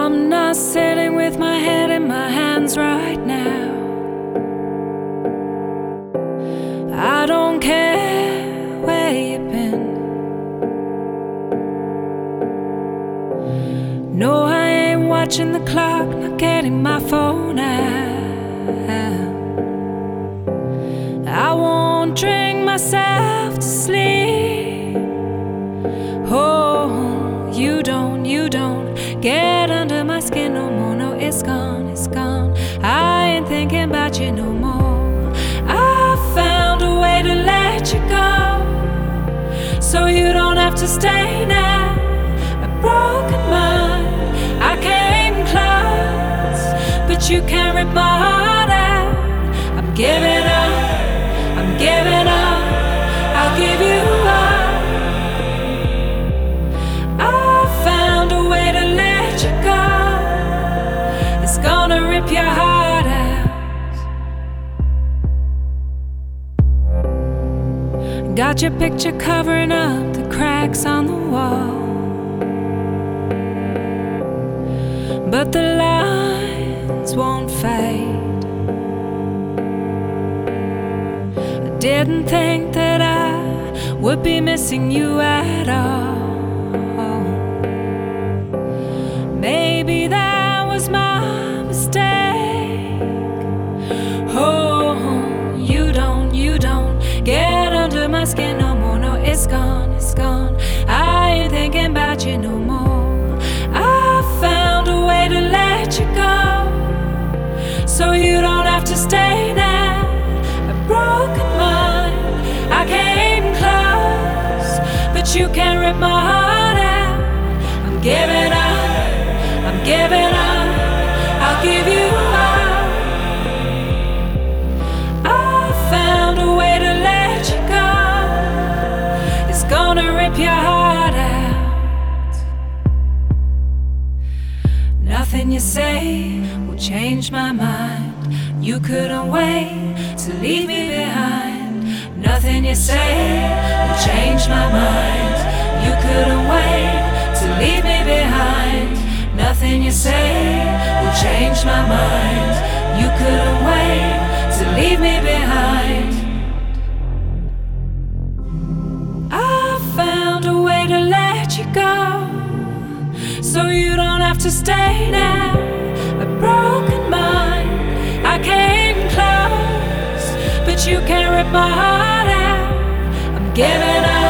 I'm not sitting with my head in my hands right now. I don't care where you've been. No, I ain't watching the clock, not getting my phone out. I won't drink myself to sleep. Oh, you don't get under my skin no more. No, it's gone, it's gone. I ain't thinking about you no more. I found a way to let you go, so you don't have to stay now. A broken mind, I came close, but you can't rip my heart out. I'm giving up, I'm giving up, I'll give you up. I found a way to let you go. It's gonna rip your heart out. Got your picture covering up the cracks on the wall, but the lines won't fade. I didn't think that I would be missing you at all. Maybe that was my mistake. Oh, you don't get under my skin no more. No, it's gone, it's gone. I ain't thinking about you no more. I found a way to let you go, so you don't have to stay now. A broken mind, I came close, but you can't rip my heart out. I'm giving up, I'm giving up, I'll give you up. I found a way to let you go. It's gonna rip your heart out. Nothing you say will change my mind. You couldn't wait to leave me behind. Nothing you say will change my mind. You couldn't wait to leave me behind. Nothing you say will change my mind. You couldn't wait to leave me behind. I found a way to let you go, so you don't have to stay now. A broken mind, I came close, but you can't rip my heart out. I'm giving up.